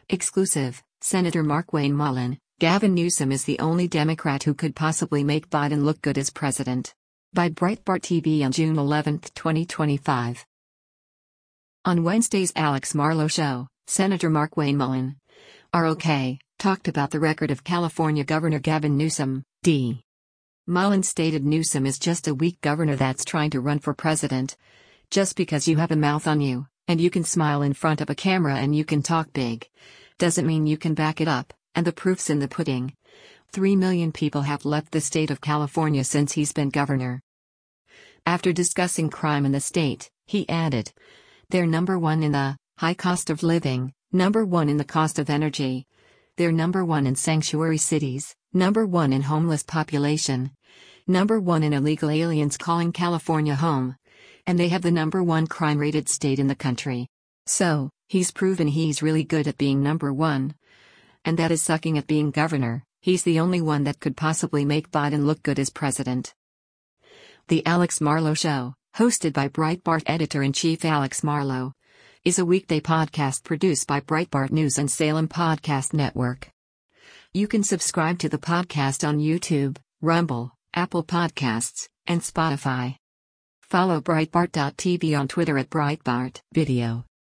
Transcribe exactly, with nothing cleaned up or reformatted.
Exclusive, Senator Markwayne Mullin, Gavin Newsom is the only Democrat who could possibly make Biden look good as president. By Breitbart T V on June eleventh, twenty twenty-five. On Wednesday's Alex Marlow show, Senator Markwayne Mullin, R O K, talked about the record of California Governor Gavin Newsom, D. Mullin stated Newsom is just a weak governor that's trying to run for president. Just because you have a mouth on you, and you can smile in front of a camera and you can talk big, doesn't mean you can back it up, and the proof's in the pudding. Three million people have left the state of California since he's been governor. After discussing crime in the state, he added, they're number one in the high cost of living, number one in the cost of energy. They're number one in sanctuary cities, number one in homeless population, number one in illegal aliens calling California home, and they have the number one crime-rated state in the country. So, he's proven he's really good at being number one. And that is sucking at being governor. He's the only one that could possibly make Biden look good as president. The Alex Marlow Show, hosted by Breitbart editor-in-chief Alex Marlow, is a weekday podcast produced by Breitbart News and Salem Podcast Network. You can subscribe to the podcast on YouTube, Rumble, Apple Podcasts, and Spotify. Follow Breitbart dot T V on Twitter at Breitbart Video.